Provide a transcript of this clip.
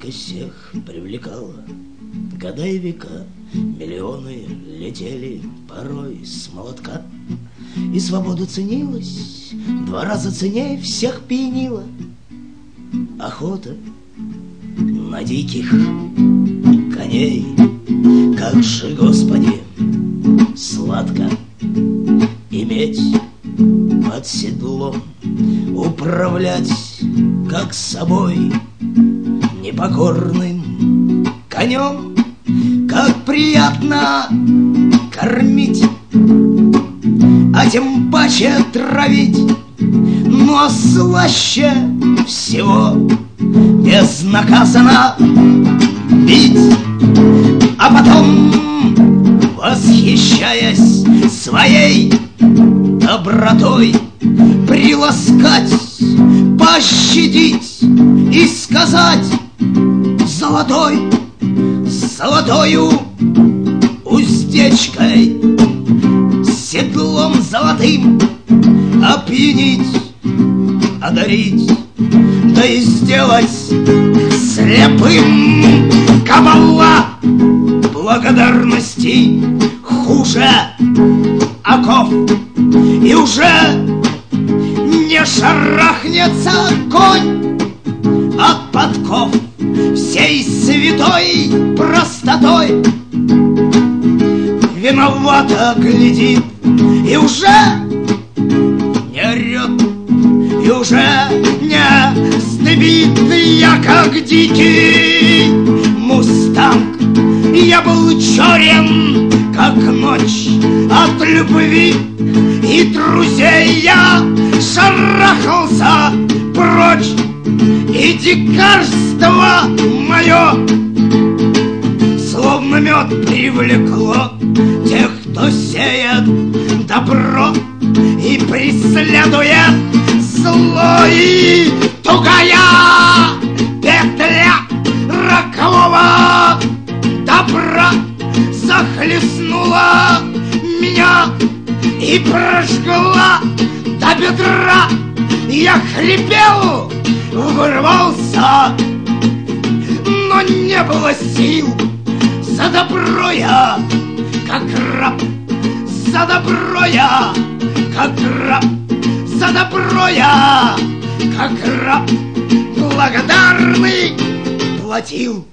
Музыка всех привлекала. Года и века, миллионы летели порой с молотка. И свобода ценилась, 2 раза ценней всех пьянила. Охота на диких коней. Как же, Господи, сладко иметь под седлом, управлять как собой непокорным конем. Как приятно кормить, а тем паче травить, но слаще всего безнаказанно бить, а потом, восхищаясь своей добротой, приласкать, пощадить и сказать золотою уздечкой, седлом золотым опьянить, одарить, да и сделать слепым. Кабала благодарности хуже оков, и уже не шарахнется конь от подков. Всей святой простотой виновато глядит, и уже не орет, и уже не стыбит. Я как дикий мустанг, я был черен, как ночь от любви, и друзей я шарахался прочь, и дикарство мое словно мед привлекло тех, кто сеет добро и преследует зло. И тугая петля рокового добра захлестнула меня и прожгла до бедра. Я хрипел, вырвался, но не было сил. За добро я, как раб, за добро я, как раб, за добро я, как раб, благодарный платил.